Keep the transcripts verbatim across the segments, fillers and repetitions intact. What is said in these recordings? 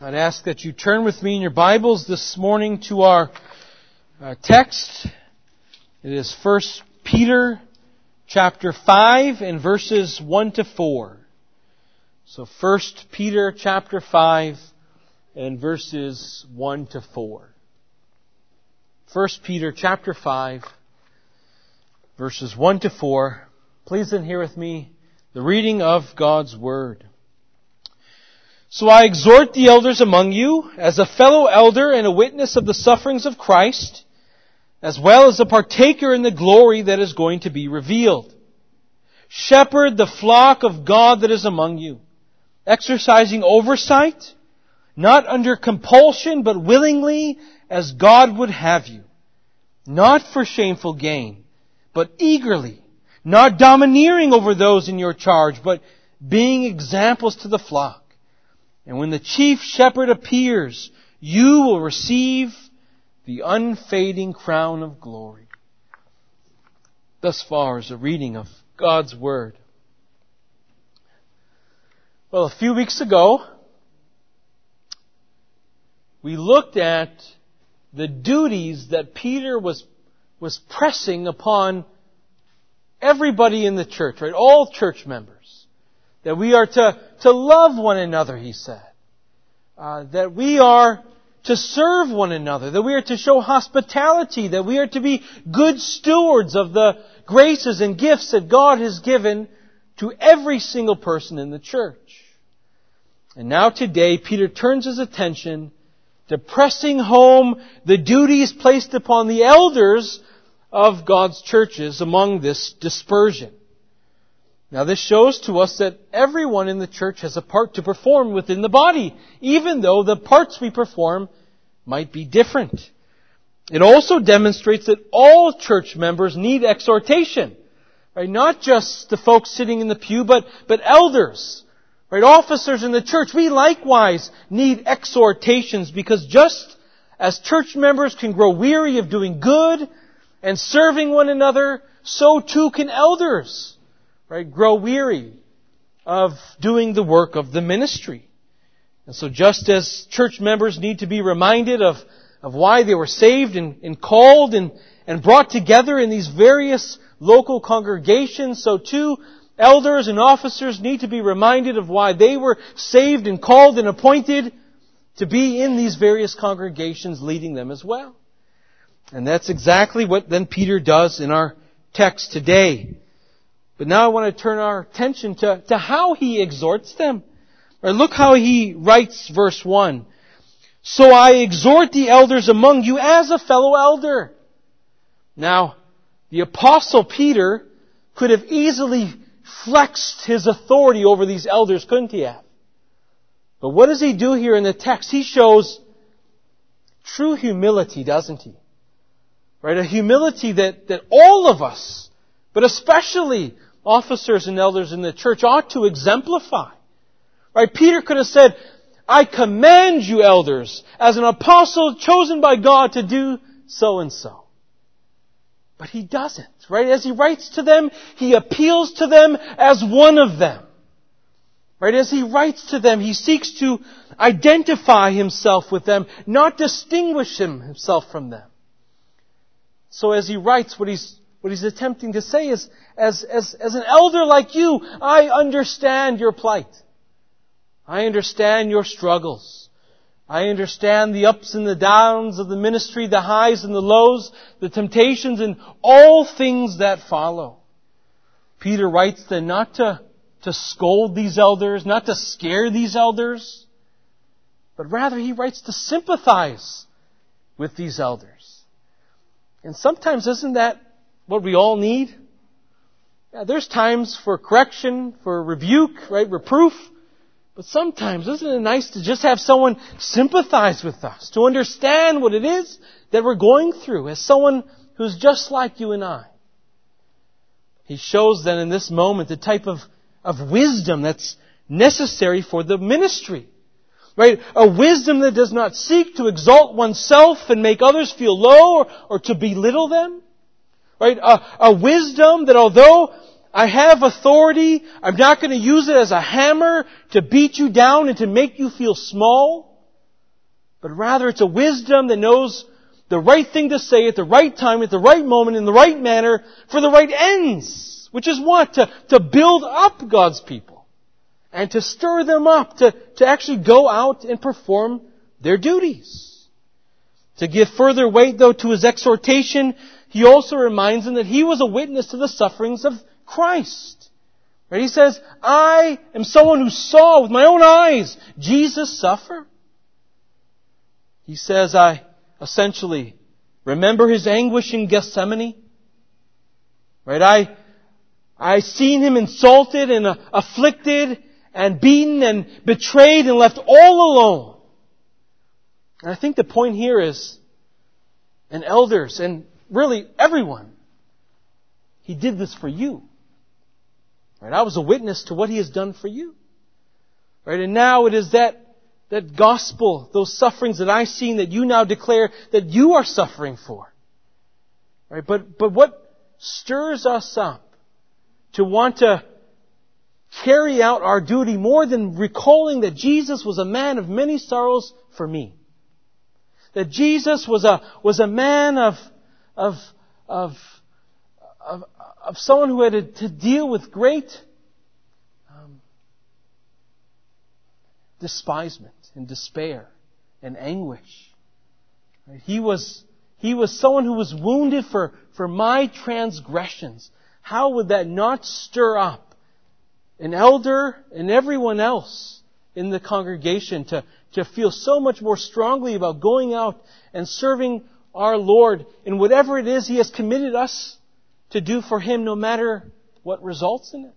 I'd ask that you turn with me in your Bibles this morning to our uh, text. It is First Peter chapter five and verses one to four. So First Peter chapter five and verses one to four. First Peter chapter five, verses one to four. Please then hear with me the reading of God's Word. So I exhort the elders among you, as a fellow elder and a witness of the sufferings of Christ, as well as a partaker in the glory that is going to be revealed. Shepherd the flock of God that is among you, exercising oversight, not under compulsion, but willingly, as God would have you, not for shameful gain, but eagerly, not domineering over those in your charge, but being examples to the flock. And when the chief shepherd appears, you will receive the unfading crown of glory. Thus far is a reading of God's Word. Well, a few weeks ago, we looked at the duties that Peter was, was pressing upon everybody in the church, right? All church members. That we are to, to love one another, he said. Uh, that we are to serve one another. That we are to show hospitality. That we are to be good stewards of the graces and gifts that God has given to every single person in the church. And now today, Peter turns his attention to pressing home the duties placed upon the elders of God's churches among this dispersion. Now this shows to us that everyone in the church has a part to perform within the body, even though the parts we perform might be different. It also demonstrates that all church members need exhortation. Right? Not just the folks sitting in the pew, but, but elders, right? Officers in the church. We likewise need exhortations, because just as church members can grow weary of doing good and serving one another, so too can elders. Right, grow weary of doing the work of the ministry. And so just as church members need to be reminded of, of why they were saved and, and called and, and brought together in these various local congregations, so too elders and officers need to be reminded of why they were saved and called and appointed to be in these various congregations, leading them as well. And that's exactly what then Peter does in our text today. But now I want to turn our attention to, to how he exhorts them. Or look how he writes verse one. So I exhort the elders among you as a fellow elder. Now, the Apostle Peter could have easily flexed his authority over these elders, couldn't he have? But what does he do here in the text? He shows true humility, doesn't he? Right? A humility that, that all of us, but especially officers and elders in the church, ought to exemplify. Right? Peter could have said, I command you, elders, as an apostle chosen by God, to do so and so. But he doesn't. Right? As he writes to them, he appeals to them as one of them. Right? As he writes to them, he seeks to identify himself with them, not distinguish himself from them. So as he writes, what he's What he's attempting to say is, as, as, as an elder like you, I understand your plight. I understand your struggles. I understand the ups and the downs of the ministry, the highs and the lows, the temptations and all things that follow. Peter writes then not to, to scold these elders, not to scare these elders, but rather he writes to sympathize with these elders. And sometimes isn't that what we all need? Yeah, there's times for correction, for rebuke, right, reproof. But sometimes isn't it nice to just have someone sympathize with us, to understand what it is that we're going through as someone who's just like you and I. He shows then in this moment the type of, of wisdom that's necessary for the ministry. Right? A wisdom that does not seek to exalt oneself and make others feel low or, or to belittle them. Right? A, a wisdom that although I have authority, I'm not going to use it as a hammer to beat you down and to make you feel small. but rather it's a wisdom that knows the right thing to say at the right time, at the right moment, in the right manner, for the right ends. Which is what? To, to build up God's people. And to stir them up, to, to actually go out and perform their duties. To give further weight, though, to his exhortation, he also reminds them that he was a witness to the sufferings of Christ. Right? He says, I am someone who saw with my own eyes Jesus suffer. He says, I essentially remember his anguish in Gethsemane. Right? I, I seen him insulted and uh, afflicted and beaten and betrayed and left all alone. And I think the point here is, and elders and really everyone, he did this for you. Right? I was a witness to what he has done for you. Right? And now it is that That gospel, those sufferings that I've seen that you now declare that you are suffering for. Right? But, but what stirs us up to want to carry out our duty more than recalling that Jesus was a man of many sorrows for me. That Jesus was a, was a man of, of, of, of, of someone who had to, to deal with great um, despisement and despair and anguish. Right? He was, he was someone who was wounded for, for my transgressions. How would that not stir up an elder and everyone else in the congregation to, to feel so much more strongly about going out and serving our Lord in whatever it is He has committed us to do for Him, no matter what results in it?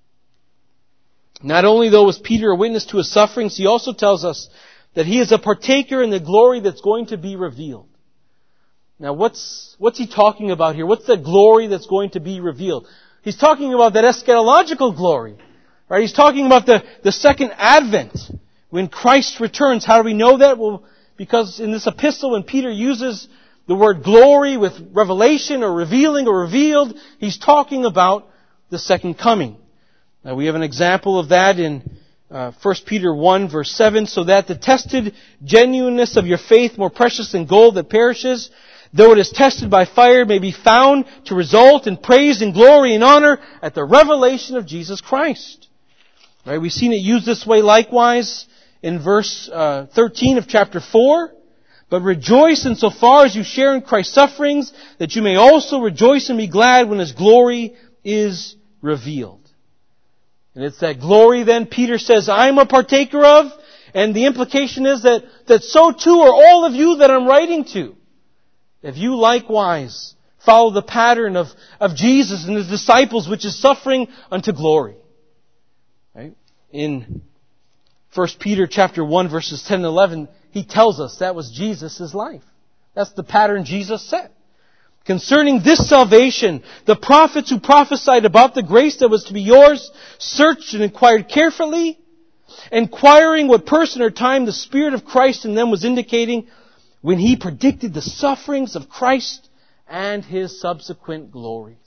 Not only, though, was Peter a witness to his sufferings, he also tells us that he is a partaker in the glory that's going to be revealed. Now, what's, what's he talking about here? What's the glory that's going to be revealed? He's talking about that eschatological glory. Right? He's talking about the, the second advent, when Christ returns. How do we know that? Well, because in this epistle, when Peter uses the word glory with revelation or revealing or revealed, he's talking about the second coming. Now, we have an example of that in uh, First Peter one, verse seven. So that the tested genuineness of your faith, more precious than gold that perishes, though it is tested by fire, may be found to result in praise and glory and honor at the revelation of Jesus Christ. Right? We've seen it used this way likewise in verse uh, thirteen of chapter four. But rejoice insofar as you share in Christ's sufferings, that you may also rejoice and be glad when His glory is revealed. And it's that glory then Peter says, I'm a partaker of. And the implication is that, that so too are all of you that I'm writing to. If you likewise follow the pattern of, of Jesus and His disciples, which is suffering unto glory. Right? In First Peter chapter one, verses ten and eleven, he tells us that was Jesus' life. That's the pattern Jesus set. Concerning this salvation, the prophets who prophesied about the grace that was to be yours searched and inquired carefully, inquiring what person or time the Spirit of Christ in them was indicating when He predicted the sufferings of Christ and His subsequent glories.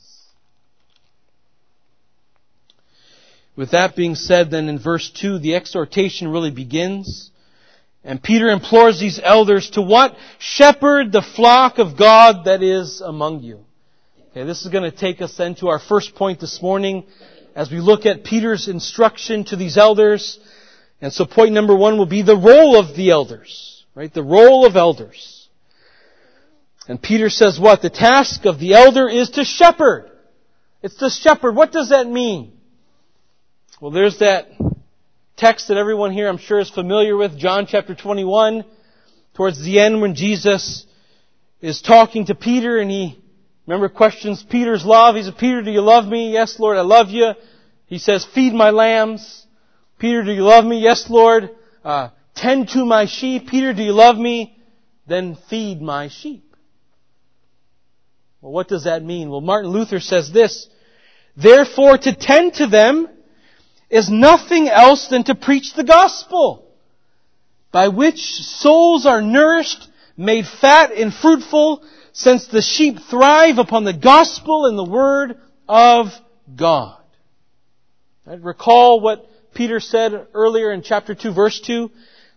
With that being said, then in verse two, the exhortation really begins. And Peter implores these elders to what? Shepherd the flock of God that is among you. Okay, this is going to take us then to our first point this morning as we look at Peter's instruction to these elders. And so point number one will be the role of the elders. Right? The role of elders. And Peter says what? The task of the elder is to shepherd. It's to shepherd. What does that mean? Well, there's that text that everyone here I'm sure is familiar with, John chapter twenty-one, towards the end when Jesus is talking to Peter and he, remember, questions Peter's love. He said, Peter, do you love me? Yes, Lord, I love you. He says, feed my lambs. Peter, do you love me? Yes, Lord. Uh, tend to my sheep. Peter, do you love me? Then feed my sheep. Well, what does that mean? Well, Martin Luther says this, therefore to tend to them is nothing else than to preach the gospel, by which souls are nourished, made fat and fruitful, since the sheep thrive upon the gospel and the word of God. Right? Recall what Peter said earlier in chapter two, verse two,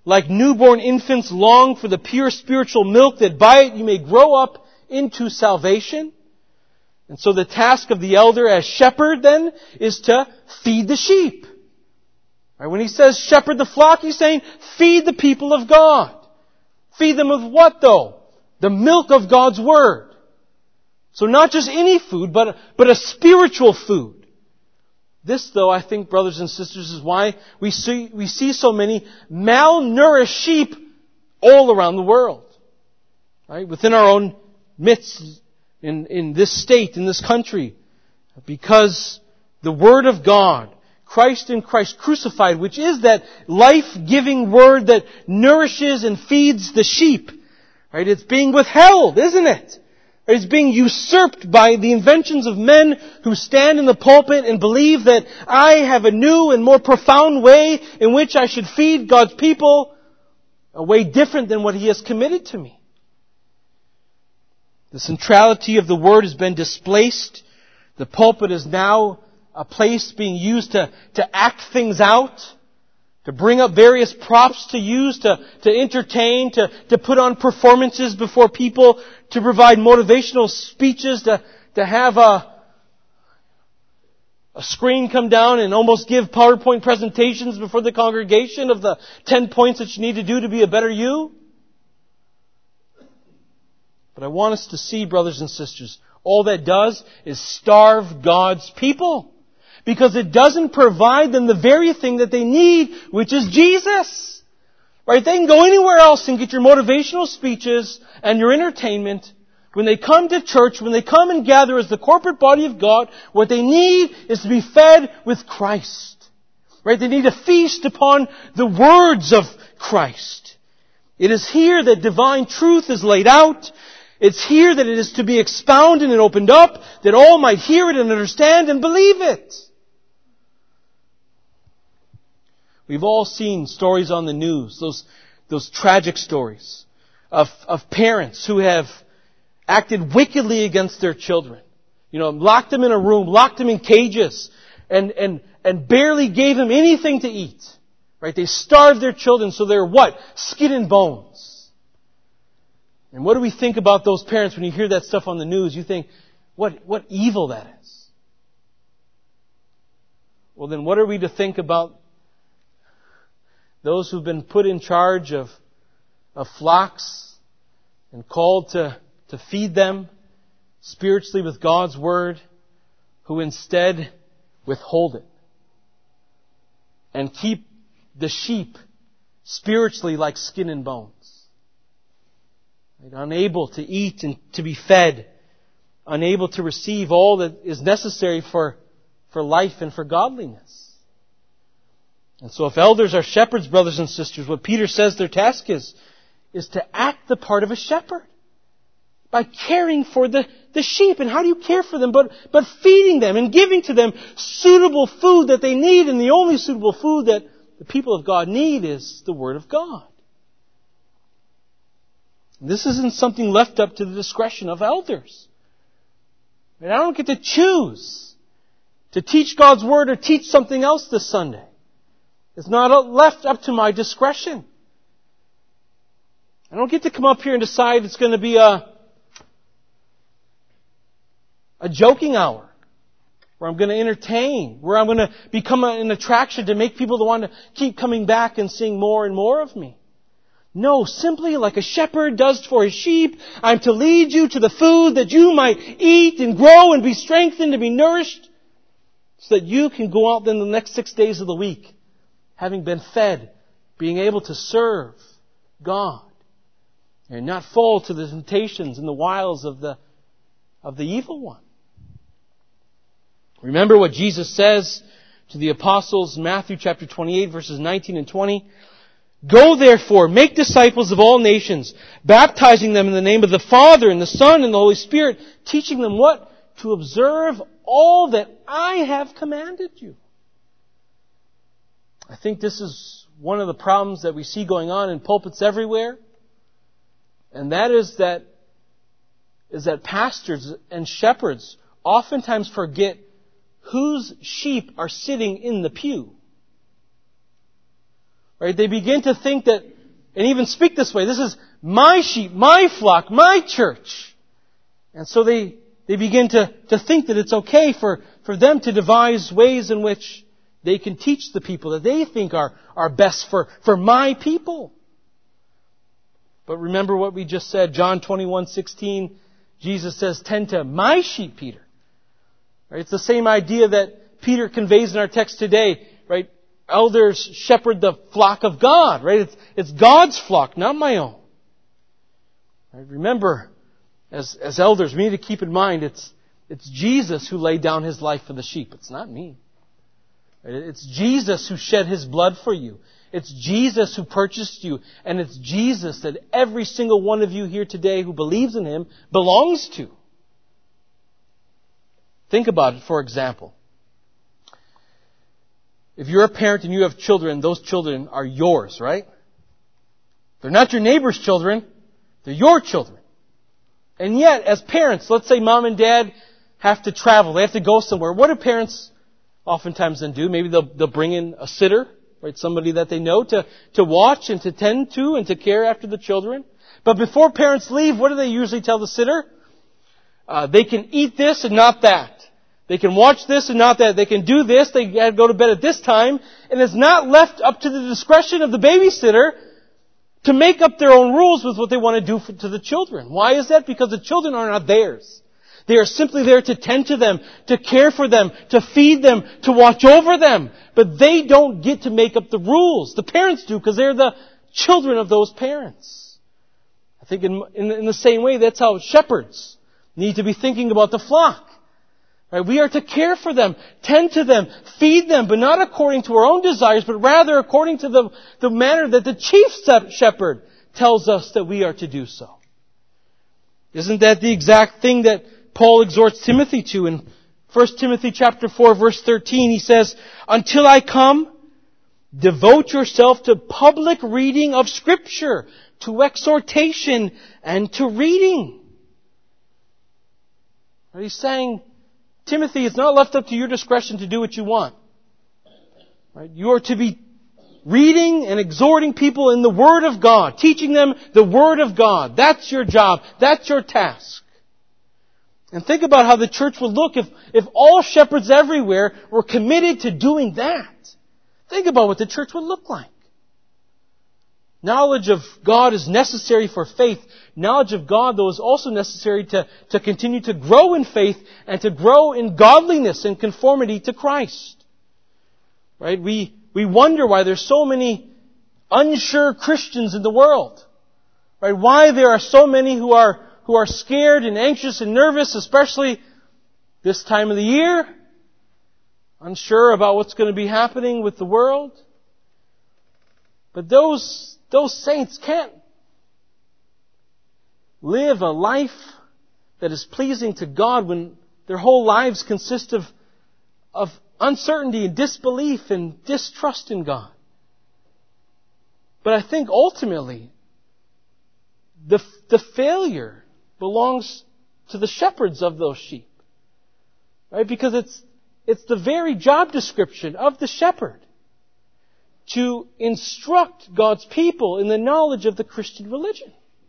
like newborn infants, long for the pure spiritual milk, that by it you may grow up into salvation. And so the task of the elder as shepherd then is to feed the sheep. Right? When he says shepherd the flock, he's saying feed the people of God. Feed them with what though? The milk of God's Word. So not just any food, but, but a spiritual food. This, though, I think, brothers and sisters, is why we see, we see so many malnourished sheep all around the world. Right? Within our own midst, in, in this state, in this country. Because the Word of God, Christ in Christ crucified, which is that life-giving Word that nourishes and feeds the sheep, right? It's being withheld, isn't it? It's being usurped by the inventions of men who stand in the pulpit and believe that I have a new and more profound way in which I should feed God's people, a way different than what He has committed to me. The centrality of the Word has been displaced. The pulpit is now a place being used to, to act things out, to bring up various props to use, to, to entertain, to, to put on performances before people, to provide motivational speeches, to, to have a, a screen come down and almost give PowerPoint presentations before the congregation of the ten points that you need to do to be a better you. But I want us to see, brothers and sisters, all that does is starve God's people. Because it doesn't provide them the very thing that they need, which is Jesus. Right? They can go anywhere else and get your motivational speeches and your entertainment. When they come to church, when they come and gather as the corporate body of God, what they need is to be fed with Christ. Right? They need to feast upon the words of Christ. It is here that divine truth is laid out. It's here that it is to be expounded and opened up, that all might hear it and understand and believe it. We've all seen stories on the news, those, those tragic stories of, of parents who have acted wickedly against their children. You know, locked them in a room, locked them in cages, and, and, and barely gave them anything to eat. Right? They starved their children so they're what? Skin and bones. And what do we think about those parents when you hear that stuff on the news? You think, what, what evil that is. Well, then what are we to think about those who've been put in charge of, of flocks and called to, to feed them spiritually with God's Word, who instead withhold it and keep the sheep spiritually like skin and bones, right? Unable to eat and to be fed, unable to receive all that is necessary for, for life and for godliness. And so if elders are shepherds, brothers and sisters, what Peter says their task is, is to act the part of a shepherd by caring for the, the sheep. And how do you care for them? But, but feeding them and giving to them suitable food that they need. And the only suitable food that the people of God need is the Word of God. And this isn't something left up to the discretion of elders. And I don't get to choose to teach God's Word or teach something else this Sunday. It's not left up to my discretion. I don't get to come up here and decide it's going to be a, a joking hour where I'm going to entertain, where I'm going to become an attraction to make people want to keep coming back and seeing more and more of me. No, simply like a shepherd does for his sheep, I'm to lead you to the food that you might eat and grow and be strengthened and be nourished so that you can go out then the next six days of the week having been fed, being able to serve God and not fall to the temptations and the wiles of the, of the evil one. Remember what Jesus says to the apostles in Matthew chapter twenty-eight, verses nineteen and twenty. Go therefore, make disciples of all nations, baptizing them in the name of the Father and the Son and the Holy Spirit, teaching them what? To observe all that I have commanded you. I think this is one of the problems that we see going on in pulpits everywhere. And that is that, is that pastors and shepherds oftentimes forget whose sheep are sitting in the pew. Right? They begin to think that and even speak this way. This is my sheep, my flock, my church. And so they, they begin to, to think that it's okay for, for them to devise ways in which they can teach the people that they think are, are best for, for my people. But remember what we just said, John twenty-one sixteen, Jesus says, tend to my sheep, Peter. Right? It's the same idea that Peter conveys in our text today, right? Elders shepherd the flock of God, right? It's, it's God's flock, not my own. Right? Remember, as, as elders, we need to keep in mind it's, it's Jesus who laid down His life for the sheep. It's not me. Right? It's Jesus who shed His blood for you. It's Jesus who purchased you. And it's Jesus that every single one of you here today who believes in Him belongs to. Think about it, for example. If you're a parent and you have children, those children are yours, right? They're not your neighbor's children. They're your children. And yet, as parents, let's say mom and dad have to travel. They have to go somewhere. What do parents oftentimes then do? Maybe they'll, they'll bring in a sitter, right? Somebody that they know to, to watch and to tend to and to care after the children. But before parents leave, what do they usually tell the sitter? Uh, they can eat this and not that. They can watch this and not that. They can do this. They got to go to bed at this time. And it's not left up to the discretion of the babysitter to make up their own rules with what they want to do for, to the children. Why is that? Because the children are not theirs. They are simply there to tend to them, to care for them, to feed them, to watch over them. But they don't get to make up the rules. The parents do because they're the children of those parents. I think in, in, in the same way, that's how shepherds need to be thinking about the flock. Right? We are to care for them, tend to them, feed them, but not according to our own desires, but rather according to the, the manner that the chief shepherd tells us that we are to do so. Isn't that the exact thing that Paul exhorts Timothy to in First Timothy chapter four, verse thirteen? He says, until I come, devote yourself to public reading of Scripture, to exhortation, and to reading. He's saying, Timothy, it's not left up to your discretion to do what you want. Right? You are to be reading and exhorting people in the Word of God, teaching them the Word of God. That's your job. That's your task. And think about how the church would look if, if all shepherds everywhere were committed to doing that. Think about what the church would look like. Knowledge of God is necessary for faith. Knowledge of God, though, is also necessary to, to continue to grow in faith and to grow in godliness and conformity to Christ. Right? We, we wonder why there's so many unsure Christians in the world. Right? Why there are so many who are, who are scared and anxious and nervous, especially this time of the year. Unsure about what's going to be happening with the world. But those, those saints can't live a life that is pleasing to God when their whole lives consist of, of uncertainty and disbelief and distrust in God. But I think ultimately, the, the failure belongs to the shepherds of those sheep. Right? Because it's, it's the very job description of the shepherd to instruct God's people in the knowledge of the Christian religion.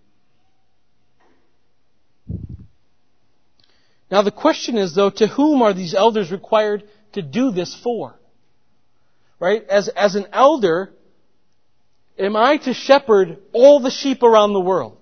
Now the question is, though, to whom are these elders required to do this for? Right? As, as an elder, am I to shepherd all the sheep around the world?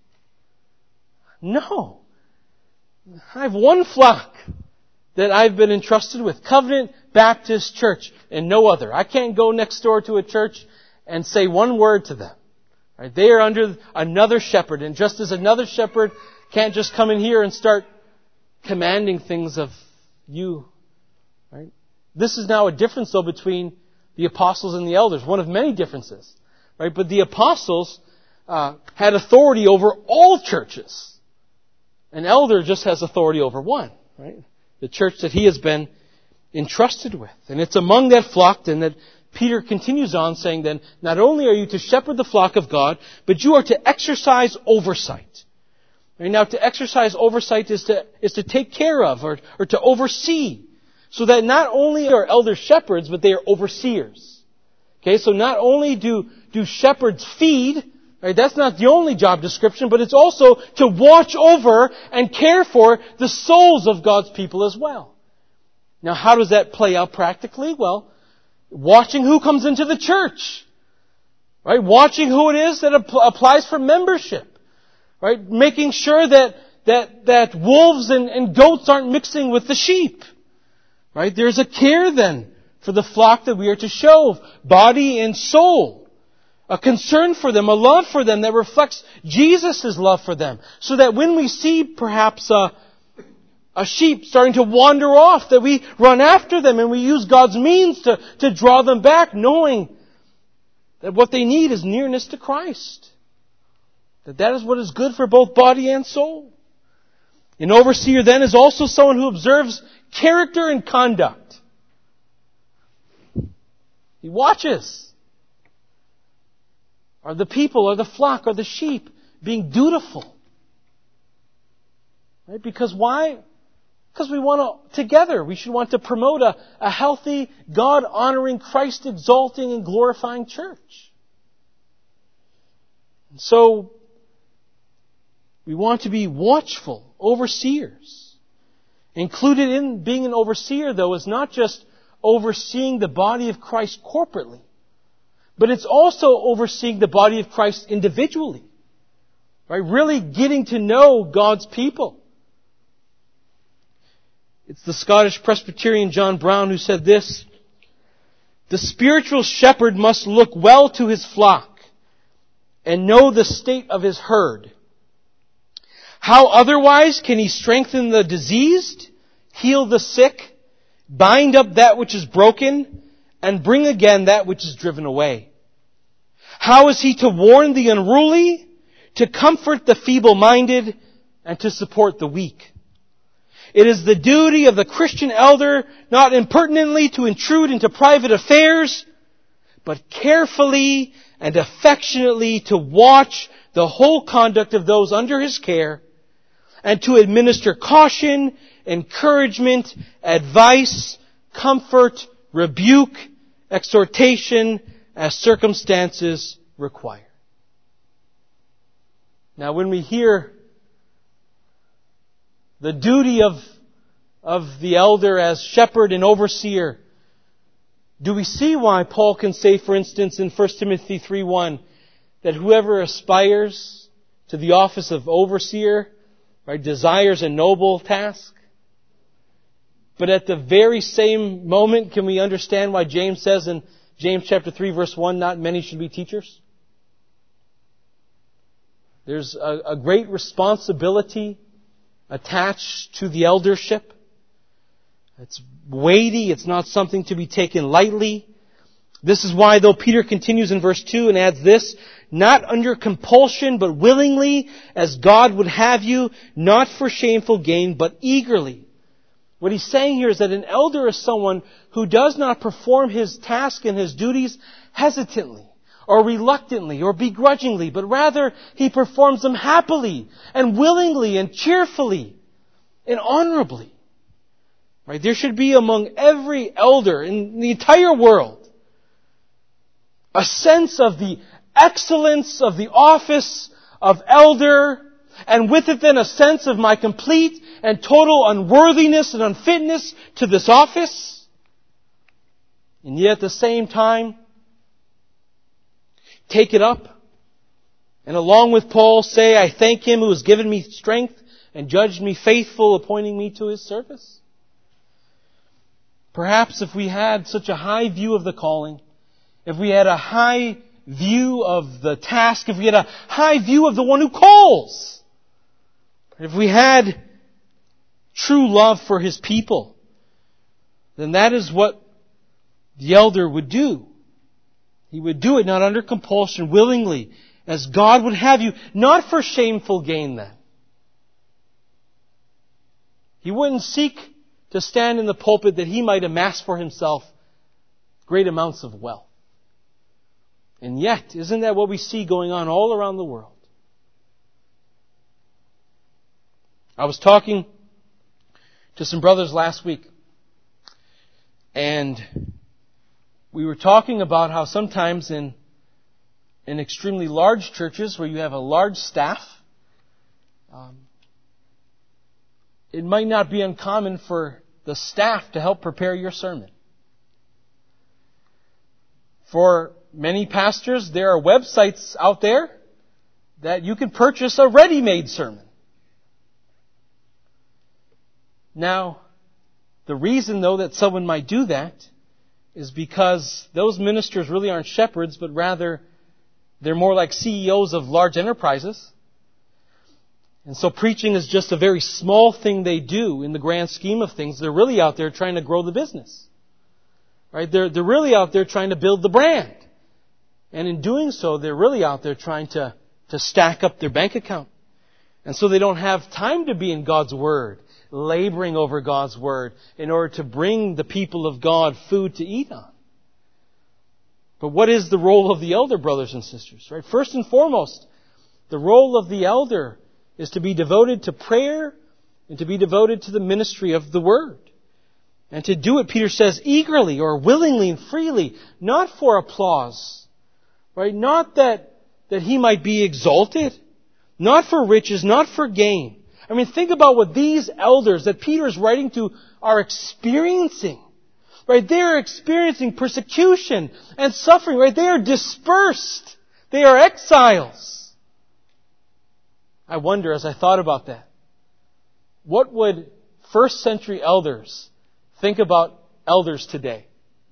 No. I have one flock that I've been entrusted with, Covenant Baptist Church, and no other. I can't go next door to a church and say one word to them. Right? They are under another shepherd, and just as another shepherd can't just come in here and start commanding things of you. Right? This is now a difference, though, between the apostles and the elders. One of many differences. Right? But the apostles uh, had authority over all churches. An elder just has authority over one. Right? The church that he has been entrusted with. And it's among that flock then that Peter continues on saying then, not only are you to shepherd the flock of God, but you are to exercise oversight. Right? Now, to exercise oversight is to, is to take care of or, or to oversee. So that not only are elder shepherds, but they are overseers. Okay, so not only do, do shepherds feed, Right? That's not the only job description, but it's also to watch over and care for the souls of God's people as well. Now, how does that play out practically? Well, watching who comes into the church. Right? Watching who it is that applies for membership. Right? Making sure that, that, that wolves and, and goats aren't mixing with the sheep. Right? There's a care then for the flock that we are to show, body and soul. A concern for them, a love for them that reflects Jesus' love for them. So that when we see perhaps a, a sheep starting to wander off, that we run after them and we use God's means to, to draw them back, knowing that what they need is nearness to Christ. That that is what is good for both body and soul. An overseer then is also someone who observes character and conduct. He watches. Are the people, are the flock, are the sheep being dutiful? Right? Because why? Because we want to, together, we should want to promote a, a healthy, God-honoring, Christ-exalting, and glorifying church. And so, we want to be watchful overseers. Included in being an overseer, though, is not just overseeing the body of Christ corporately, but it's also overseeing the body of Christ individually. Right? Really getting to know God's people. It's the Scottish Presbyterian John Brown who said this: "The spiritual shepherd must look well to his flock and know the state of his herd. How otherwise can he strengthen the diseased, heal the sick, bind up that which is broken, and bring again that which is driven away? How is he to warn the unruly, to comfort the feeble-minded, and to support the weak? It is the duty of the Christian elder not impertinently to intrude into private affairs, but carefully and affectionately to watch the whole conduct of those under his care, and to administer caution, encouragement, advice, comfort, rebuke, exhortation, as circumstances require." Now, when we hear the duty of, of the elder as shepherd and overseer, do we see why Paul can say, for instance, in First Timothy three one, that whoever aspires to the office of overseer, right, desires a noble task? But at the very same moment, can we understand why James says in James chapter three verse one, not many should be teachers? There's a, a great responsibility attached to the eldership. It's weighty. It's not something to be taken lightly. This is why, though, Peter continues in verse two and adds this: "Not under compulsion, but willingly, as God would have you, not for shameful gain, but eagerly." What he's saying here is that an elder is someone who does not perform his task and his duties hesitantly, or reluctantly, or begrudgingly, but rather he performs them happily, and willingly, and cheerfully, and honorably. Right? There should be among every elder in the entire world a sense of the excellence of the office of elder, and with it then a sense of my complete and total unworthiness and unfitness to this office. And yet at the same time, take it up, and along with Paul say, "I thank Him who has given me strength and judged me faithful, appointing me to His service." Perhaps if we had such a high view of the calling, if we had a high view of the task, if we had a high view of the one who calls, if we had true love for His people, then that is what the elder would do. He would do it not under compulsion, willingly, as God would have you, not for shameful gain then. He wouldn't seek to stand in the pulpit that he might amass for himself great amounts of wealth. And yet, isn't that what we see going on all around the world? I was talking to some brothers last week, and we were talking about how sometimes in in extremely large churches where you have a large staff, um, it might not be uncommon for the staff to help prepare your sermon. For many pastors, there are websites out there that you can purchase a ready-made sermon. Now, the reason, though, that someone might do that is because those ministers really aren't shepherds, but rather they're more like C E Os of large enterprises. And so preaching is just a very small thing they do in the grand scheme of things. They're really out there trying to grow the business. Right? They're, they're really out there trying to build the brand. And in doing so, they're really out there trying to, to stack up their bank account. And so they don't have time to be in God's Word, laboring over God's Word in order to bring the people of God food to eat on. But what is the role of the elder, brothers and sisters? Right? First and foremost, the role of the elder is to be devoted to prayer and to be devoted to the ministry of the Word. And to do it, Peter says, eagerly or willingly and freely, not for applause. Right? Not that, that he might be exalted. Not for riches, not for gain. I mean, think about what these elders that Peter is writing to are experiencing. Right? They are experiencing persecution and suffering. Right? They are dispersed. They are exiles. I wonder, as I thought about that, what would first century elders think about elders today?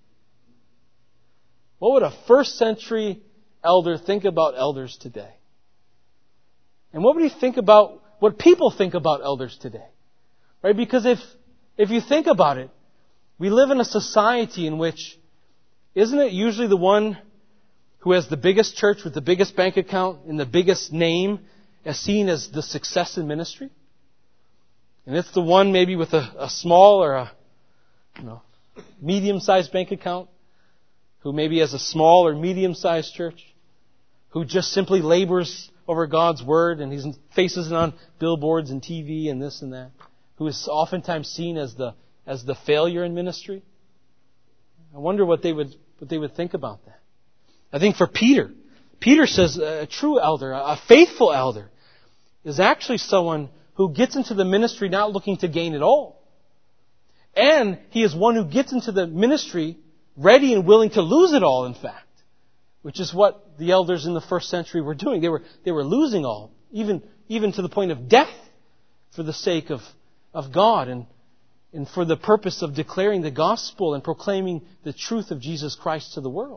What would a first century elder think about elders today? And what would he think about what people think about elders today? Right? Because if, if you think about it, we live in a society in which, isn't it usually the one who has the biggest church with the biggest bank account and the biggest name as seen as the success in ministry? And it's the one maybe with a, a small or a you know, medium-sized bank account who maybe has a small or medium-sized church, who just simply labors over God's Word and he faces it on billboards and T V and this and that, who is oftentimes seen as the as the failure in ministry. I wonder what they would what they would think about that. I think for Peter, Peter says a true elder, a faithful elder, is actually someone who gets into the ministry not looking to gain at all. And he is one who gets into the ministry ready and willing to lose it all, in fact. Which is what the elders in the first century were doing. They were, they were losing all, even, even to the point of death, for the sake of, of God and, and for the purpose of declaring the gospel and proclaiming the truth of Jesus Christ to the world.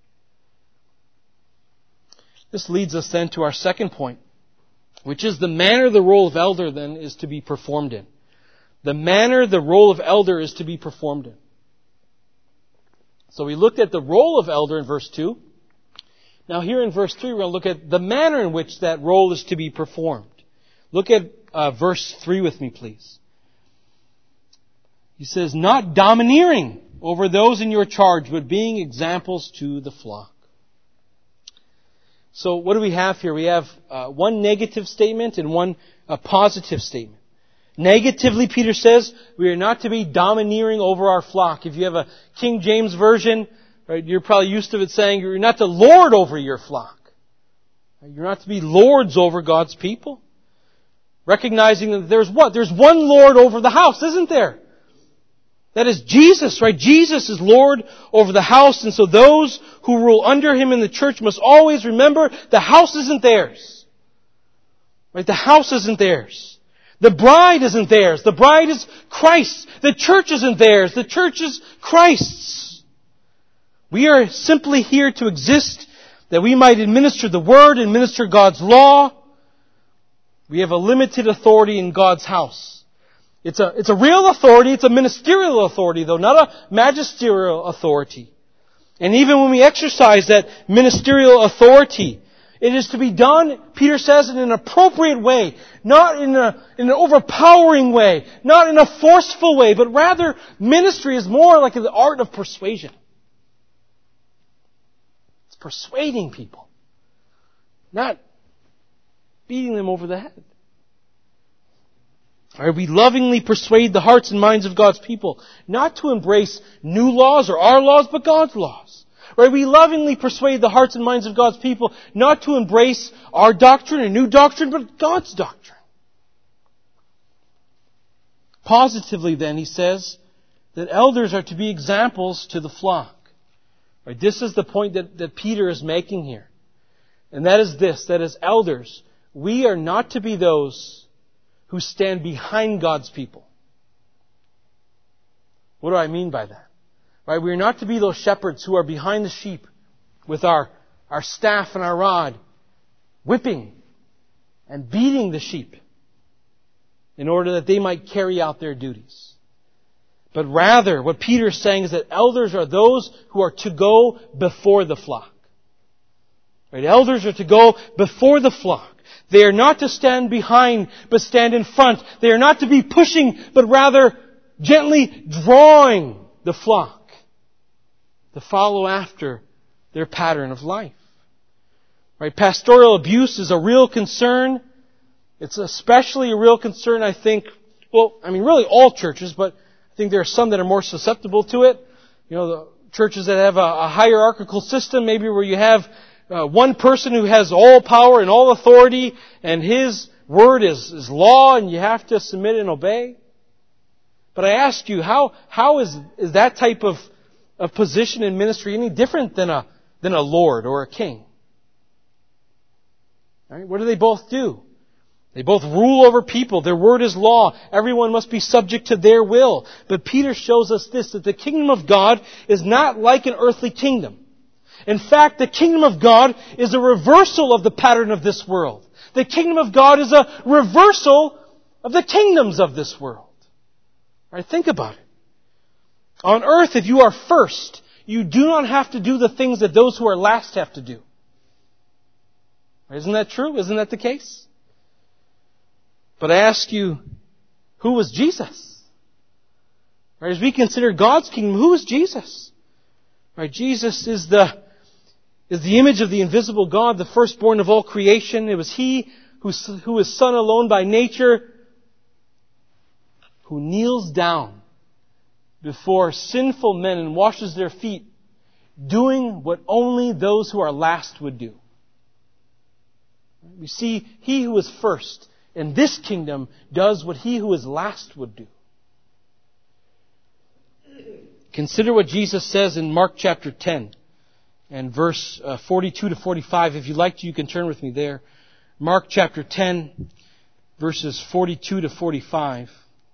This leads us then to our second point, which is the manner the role of elder then is to be performed in. The manner the role of elder is to be performed in. So we looked at the role of elder in verse two. Now here in verse three, we're going to look at the manner in which that role is to be performed. Look at uh, verse three with me, please. He says, not domineering over those in your charge, but being examples to the flock. So what do we have here? We have uh, one negative statement and one uh, positive statement. Negatively, Peter says, we are not to be domineering over our flock. If you have a King James version, right, you're probably used to it saying you're not to lord over your flock. You're not to be lords over God's people. Recognizing that there's what? There's one Lord over the house, isn't there? That is Jesus, right? Jesus is Lord over the house, and so those who rule under Him in the church must always remember the house isn't theirs. Right? The house isn't theirs. The bride isn't theirs. The bride is Christ's. The church isn't theirs. The church is Christ's. We are simply here to exist that we might administer the Word, administer God's law. We have a limited authority in God's house. It's a, it's a real authority. It's a ministerial authority, though, not a magisterial authority. And even when we exercise that ministerial authority, it is to be done, Peter says, in an appropriate way. Not in, a, in an overpowering way. Not in a forceful way. But rather, ministry is more like the art of persuasion. It's persuading people. Not beating them over the head. Right, we lovingly persuade the hearts and minds of God's people not to embrace new laws or our laws, but God's laws. Right? We lovingly persuade the hearts and minds of God's people not to embrace our doctrine, a new doctrine, but God's doctrine. Positively then, he says that elders are to be examples to the flock. Right? This is the point that, that Peter is making here. And that is this, that as elders, we are not to be those who stand behind God's people. What do I mean by that? Right? We are not to be those shepherds who are behind the sheep with our, our staff and our rod, whipping and beating the sheep in order that they might carry out their duties. But rather, what Peter is saying is that elders are those who are to go before the flock. Right? Elders are to go before the flock. They are not to stand behind, but stand in front. They are not to be pushing, but rather gently drawing the flock to follow after their pattern of life. Right? Pastoral abuse is a real concern. It's especially a real concern, I think, well, I mean, really all churches, but I think there are some that are more susceptible to it. You know, the churches that have a, a hierarchical system, maybe where you have uh, one person who has all power and all authority, and his word is, is law, and you have to submit and obey. But I ask you, how how is is that type of, of position in ministry any different than a than a lord or a king? Right? What do they both do? They both rule over people. Their word is law. Everyone must be subject to their will. But Peter shows us this, that the kingdom of God is not like an earthly kingdom. In fact, the kingdom of God is a reversal of the pattern of this world. The kingdom of God is a reversal of the kingdoms of this world. All right, think about it. On earth, if you are first, you do not have to do the things that those who are last have to do. Isn't that true? Isn't that the case? But I ask you, who was Jesus? Right, as we consider God's kingdom, who is Jesus? Right, Jesus is the, is the image of the invisible God, the firstborn of all creation. It was He who, who is Son alone by nature, who kneels down before sinful men and washes their feet, doing what only those who are last would do. We see He who is first in this kingdom does what He who is last would do. Consider what Jesus says in Mark chapter ten and verse uh, forty-two to forty-five. If you'd like to, you can turn with me there. Mark chapter ten, verses forty-two to forty-five.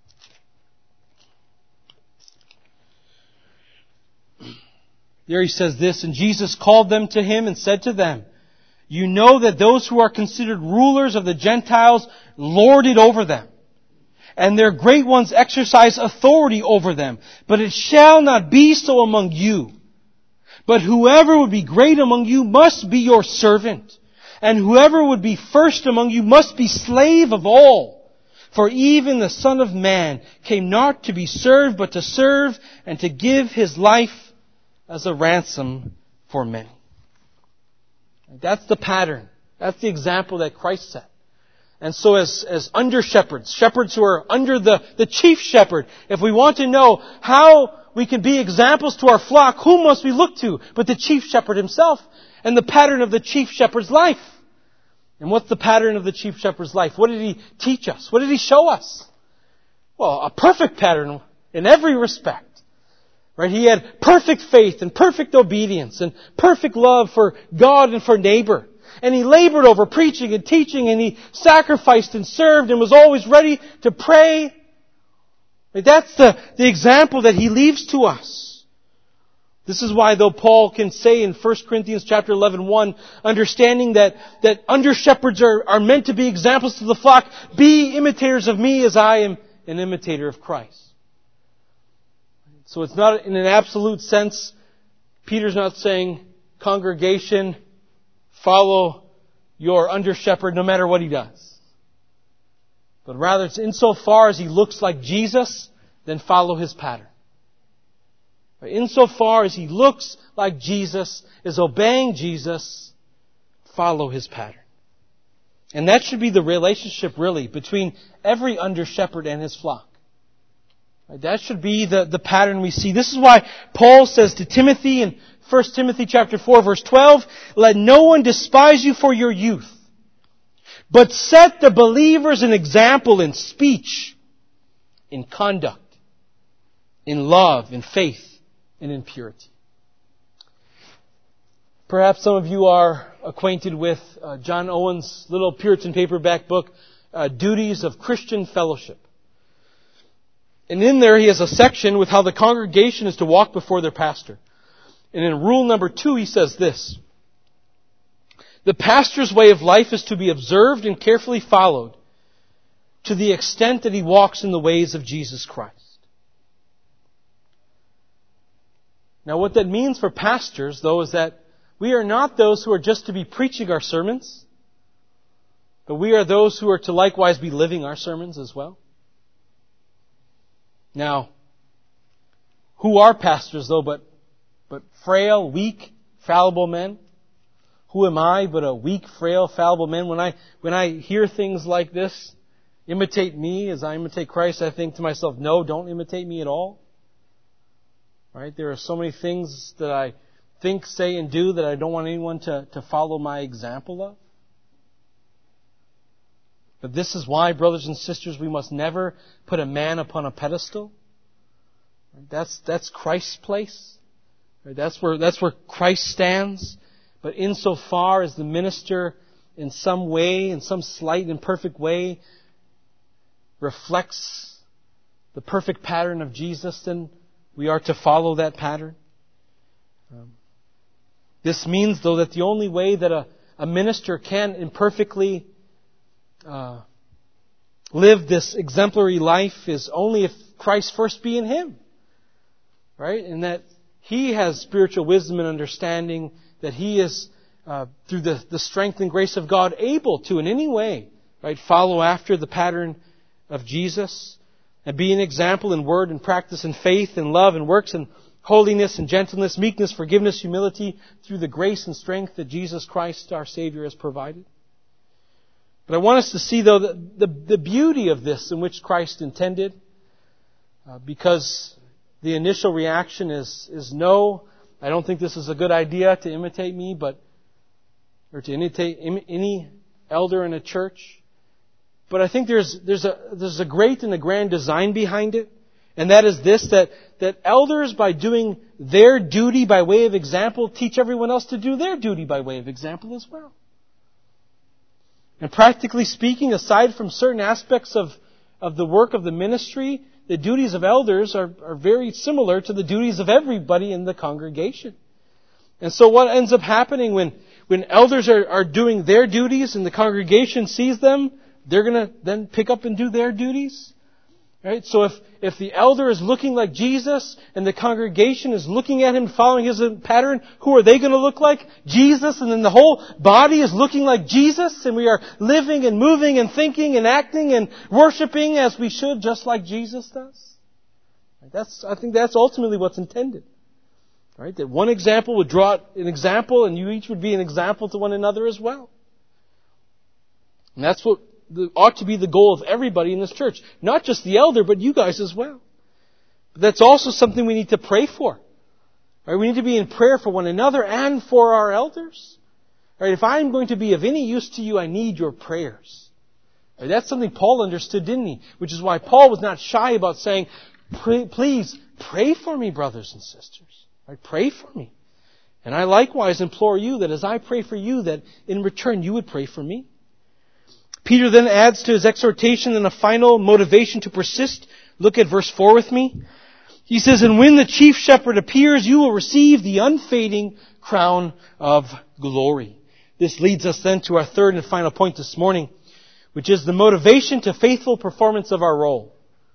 There he says this, and Jesus called them to Him and said to them, "You know that those who are considered rulers of the Gentiles lord it over them, and their great ones exercise authority over them. But it shall not be so among you. But whoever would be great among you must be your servant, and whoever would be first among you must be slave of all. For even the Son of Man came not to be served, but to serve, and to give His life as a ransom for many." That's the pattern. That's the example that Christ set. And so as, as under-shepherds, shepherds who are under the, the chief shepherd, if we want to know how we can be examples to our flock, whom must we look to but the chief shepherd himself and the pattern of the chief shepherd's life? And what's the pattern of the chief shepherd's life? What did he teach us? What did he show us? Well, a perfect pattern in every respect. Right? He had perfect faith and perfect obedience and perfect love for God and for neighbor. And he labored over preaching and teaching, and he sacrificed and served and was always ready to pray. That's the, the example that he leaves to us. This is why, though, Paul can say in First Corinthians chapter eleven, one, understanding that, that under-shepherds are, are meant to be examples to the flock, be imitators of me as I am an imitator of Christ. So it's not in an absolute sense. Peter's not saying, congregation, follow your under-shepherd no matter what he does. But rather it's insofar as he looks like Jesus, then follow his pattern. Insofar as he looks like Jesus, is obeying Jesus, follow his pattern. And that should be the relationship really between every under-shepherd and his flock. That should be the, the pattern we see. This is why Paul says to Timothy in First Timothy chapter four, verse twelve, let no one despise you for your youth, but set the believers an example in speech, in conduct, in love, in faith, and in purity. Perhaps some of you are acquainted with uh, John Owen's little Puritan paperback book, uh, Duties of Christian Fellowship. And in there he has a section with how the congregation is to walk before their pastor. And in rule number two he says this: the pastor's way of life is to be observed and carefully followed to the extent that he walks in the ways of Jesus Christ. Now what that means for pastors, though, is that we are not those who are just to be preaching our sermons, but we are those who are to likewise be living our sermons as well. Now, who are pastors, though, but, but frail, weak, fallible men? Who am I but a weak, frail, fallible man? When I, when I hear things like this, imitate me as I imitate Christ, I think to myself, no, don't imitate me at all. Right? There are so many things that I think, say, and do that I don't want anyone to, to follow my example of. But this is why, brothers and sisters, we must never put a man upon a pedestal. That's, that's Christ's place. That's where, that's where Christ stands. But insofar as the minister in some way, in some slight imperfect way, reflects the perfect pattern of Jesus, then we are to follow that pattern. Um, this means, though, that the only way that a, a minister can imperfectly uh, live this exemplary life is only if Christ first be in him. Right? And that he has spiritual wisdom and understanding, that he is, uh, through the, the strength and grace of God, able to in any way, right, follow after the pattern of Jesus and be an example in word and practice and faith and love and works and holiness and gentleness, meekness, forgiveness, humility, through the grace and strength that Jesus Christ, our Savior, has provided. But I want us to see, though, the, the, the beauty of this in which Christ intended, uh, because the initial reaction is, is no, I don't think this is a good idea to imitate me, but, or to imitate any elder in a church. But I think there's, there's a, there's a great and a grand design behind it. And that is this, that, that elders, by doing their duty by way of example, teach everyone else to do their duty by way of example as well. And practically speaking, aside from certain aspects of, of the work of the ministry, the duties of elders are, are very similar to the duties of everybody in the congregation. And so what ends up happening when, when elders are, are doing their duties and the congregation sees them, they're going to then pick up and do their duties. Right? So if, if the elder is looking like Jesus and the congregation is looking at him, following his pattern, who are they going to look like? Jesus. And then the whole body is looking like Jesus, and we are living and moving and thinking and acting and worshiping as we should, just like Jesus does. That's, I think that's ultimately what's intended. Right? That one example would draw an example, and you each would be an example to one another as well. And that's what The, ought to be the goal of everybody in this church. Not just the elder, but you guys as well. But that's also something we need to pray for. Right? We need to be in prayer for one another and for our elders. Right? If I'm going to be of any use to you, I need your prayers. Right? That's something Paul understood, didn't he? Which is why Paul was not shy about saying, please pray for me, brothers and sisters. Right? Pray for me. And I likewise implore you that as I pray for you, that in return you would pray for me. Peter then adds to his exhortation and a final motivation to persist. Look at verse four with me. He says, and when the chief shepherd appears, you will receive the unfading crown of glory. This leads us then to our third and final point this morning, which is the motivation to faithful performance of our role.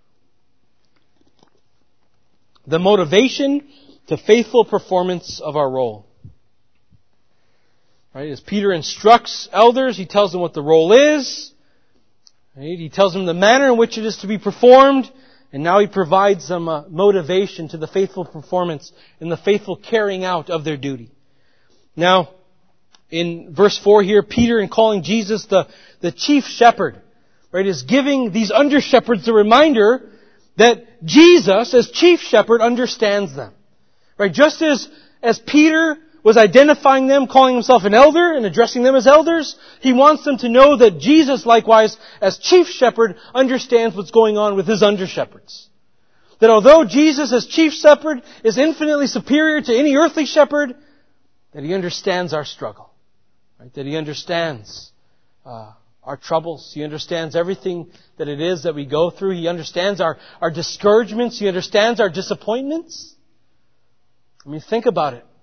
The motivation to faithful performance of our role. Right? As Peter instructs elders, he tells them what the role is. Right? He tells them the manner in which it is to be performed. And now he provides them a motivation to the faithful performance and the faithful carrying out of their duty. Now, in verse four here, Peter, in calling Jesus the, the chief shepherd, right, is giving these under-shepherds a reminder that Jesus, as chief shepherd, understands them. Right? Just as as Peter was identifying them, calling himself an elder and addressing them as elders, he wants them to know that Jesus, likewise, as chief shepherd, understands what's going on with his under-shepherds. That although Jesus, as chief shepherd, is infinitely superior to any earthly shepherd, that he understands our struggle. Right? That he understands uh, our troubles. He understands everything that it is that we go through. He understands our, our discouragements. He understands our disappointments. I mean, think about it.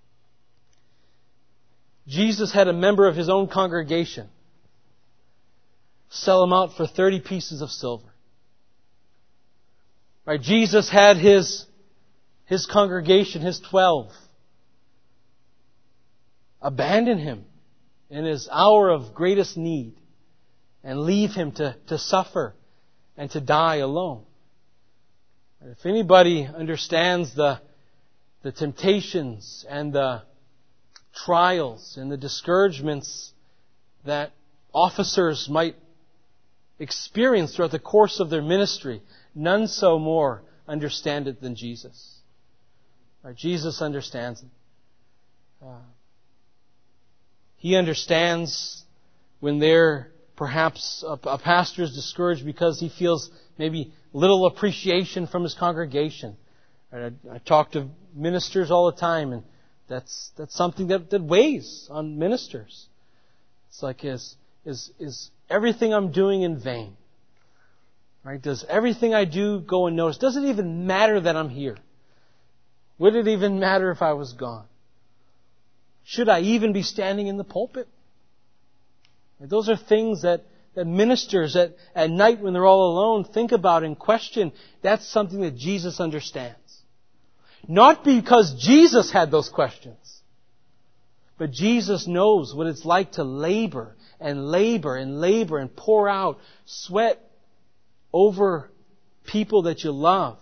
Jesus had a member of his own congregation sell him out for thirty pieces of silver. Right? Jesus had his, his congregation, his twelve, abandon him in his hour of greatest need and leave him to, to suffer and to die alone. If anybody understands the, the temptations and the trials and the discouragements that officers might experience throughout the course of their ministry, none so more understand it than Jesus. Right? Jesus understands it. Uh, he understands when they're perhaps a, a pastor is discouraged because he feels maybe little appreciation from his congregation. I, I talk to ministers all the time, and That's that's something that, that weighs on ministers. It's like, is, is, is everything I'm doing in vain? Right? Does everything I do go unnoticed? Does it even matter that I'm here? Would it even matter if I was gone? Should I even be standing in the pulpit? Right? Those are things that, that ministers at, at night when they're all alone think about and question. That's something that Jesus understands. Not because Jesus had those questions, but Jesus knows what it's like to labor and labor and labor and pour out sweat over people that you love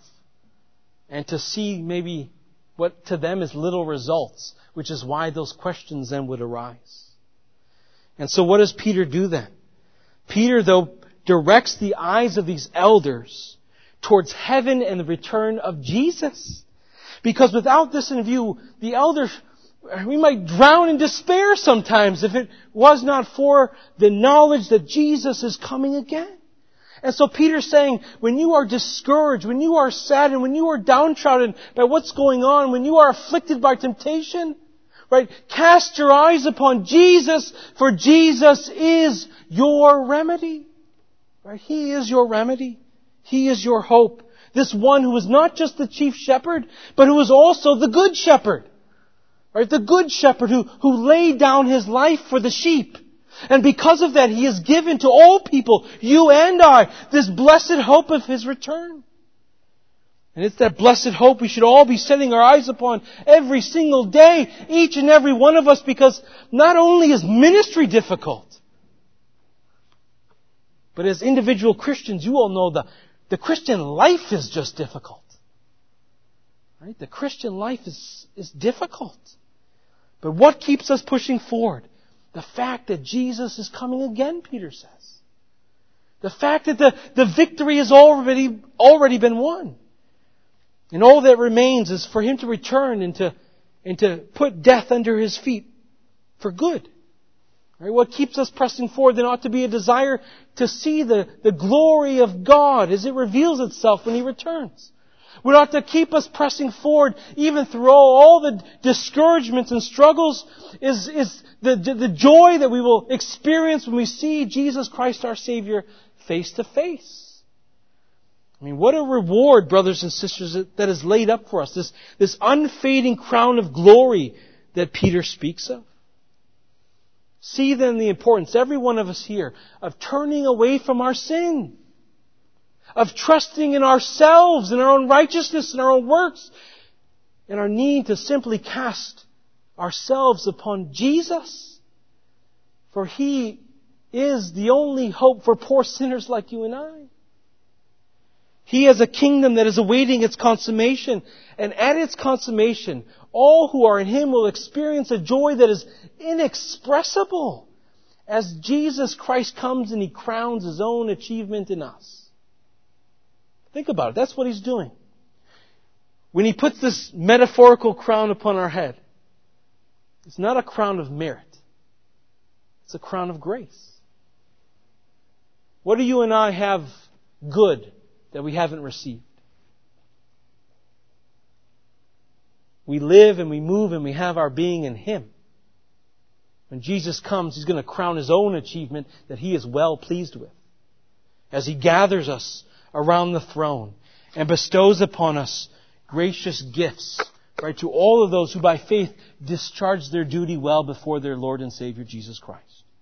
and to see maybe what to them is little results, which is why those questions then would arise. And so what does Peter do then? Peter, though, directs the eyes of these elders towards heaven and the return of Jesus. Because without this in view, the elders, we might drown in despair sometimes if it was not for the knowledge that Jesus is coming again. And so Peter's saying, when you are discouraged, when you are saddened, when you are downtrodden by what's going on, when you are afflicted by temptation, right, cast your eyes upon Jesus, for Jesus is your remedy. Right? He is your remedy. He is your hope. This one who is not just the chief shepherd, but who is also the good shepherd. Right? The good shepherd who, who laid down his life for the sheep. And because of that, he has given to all people, you and I, this blessed hope of his return. And it's that blessed hope we should all be setting our eyes upon every single day, each and every one of us, because not only is ministry difficult, but as individual Christians, you all know the The Christian life is just difficult. Right? The Christian life is, is difficult. But what keeps us pushing forward? The fact that Jesus is coming again, Peter says. The fact that the, the victory has already, already been won. And all that remains is for Him to return and to, and to put death under His feet for good. Right? What keeps us pressing forward then ought to be a desire to see the, the glory of God as it reveals itself when He returns. What ought to keep us pressing forward even through all, all the discouragements and struggles is, is the, the, the joy that we will experience when we see Jesus Christ our Savior face to face. I mean, what a reward, brothers and sisters, that is laid up for us. This, this unfading crown of glory that Peter speaks of. See then the importance, every one of us here, of turning away from our sin. Of trusting in ourselves, in our own righteousness, in our own works. And our need to simply cast ourselves upon Jesus. For He is the only hope for poor sinners like you and I. He has a kingdom that is awaiting its consummation. And at its consummation, all who are in Him will experience a joy that is inexpressible as Jesus Christ comes and He crowns His own achievement in us. Think about it. That's what He's doing. when He puts this metaphorical crown upon our head, it's not a crown of merit. It's a crown of grace. What do you and I have good that we haven't received? We live and we move and we have our being in Him. When Jesus comes, He's going to crown His own achievement that He is well pleased with. As He gathers us around the throne and bestows upon us gracious gifts, right, to all of those who by faith discharge their duty well before their Lord and Savior Jesus Christ.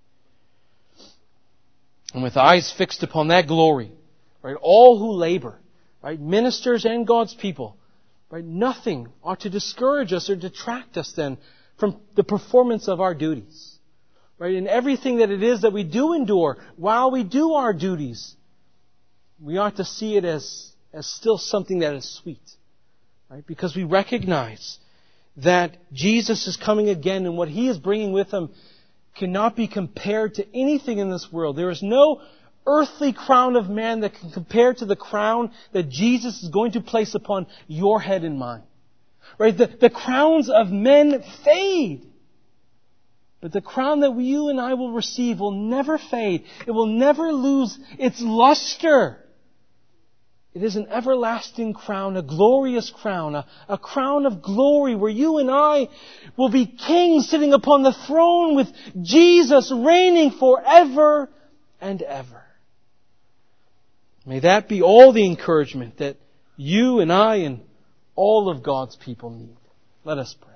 And with eyes fixed upon that glory, right, all who labor, right, ministers and God's people, right, nothing ought to discourage us or detract us then from the performance of our duties. Right, in everything that it is that we do endure, while we do our duties, we ought to see it as, as still something that is sweet. Right? Because we recognize that Jesus is coming again, and what He is bringing with Him cannot be compared to anything in this world. There is no earthly crown of man that can compare to the crown that Jesus is going to place upon your head and mine. Right? The, the crowns of men fade. But the crown that you and I will receive will never fade. It will never lose its luster. It is an everlasting crown, a glorious crown, a, a crown of glory where you and I will be kings sitting upon the throne with Jesus reigning forever and ever. May that be all the encouragement that you and I and all of God's people need. Let us pray.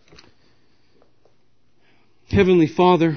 Heavenly Father,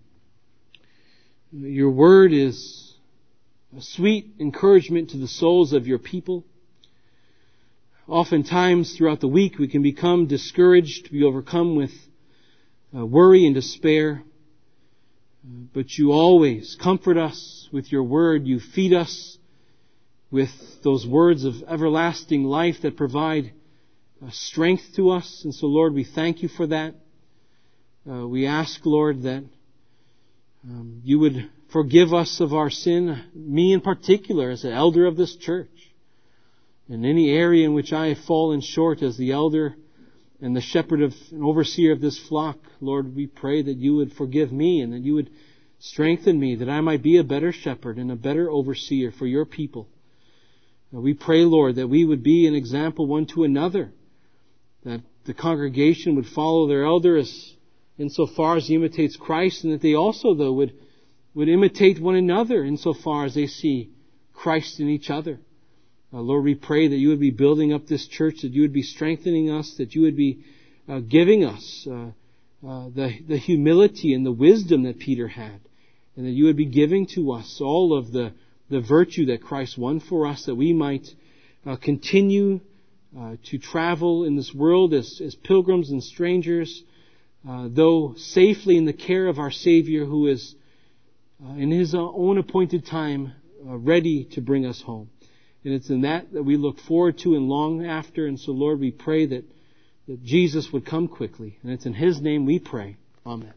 Your Word is a sweet encouragement to the souls of Your people. Oftentimes throughout the week we can become discouraged, be overcome with uh, worry and despair. Uh, but You always comfort us with Your Word. You feed us with those words of everlasting life that provide uh, strength to us. And so, Lord, we thank You for that. Uh, we ask, Lord, that um, You would forgive us of our sin, me in particular, as an elder of this church. In any area in which I have fallen short as the elder and the shepherd of and overseer of this flock, Lord, we pray that You would forgive me and that You would strengthen me, that I might be a better shepherd and a better overseer for Your people. Uh, we pray, Lord, that we would be an example one to another, that the congregation would follow their elder as insofar as he imitates Christ, and that they also, though, would, would imitate one another insofar as they see Christ in each other. Uh, Lord, we pray that You would be building up this church, that You would be strengthening us, that You would be uh, giving us uh, uh, the, the humility and the wisdom that Peter had, and that You would be giving to us all of the, the virtue that Christ won for us, that we might uh, continue uh, to travel in this world as, as pilgrims and strangers, Uh, though safely in the care of our Savior, who is uh, in His own appointed time uh, ready to bring us home. And it's in that that we look forward to and long after. And so, Lord, we pray that, that Jesus would come quickly. And it's in His name we pray. Amen.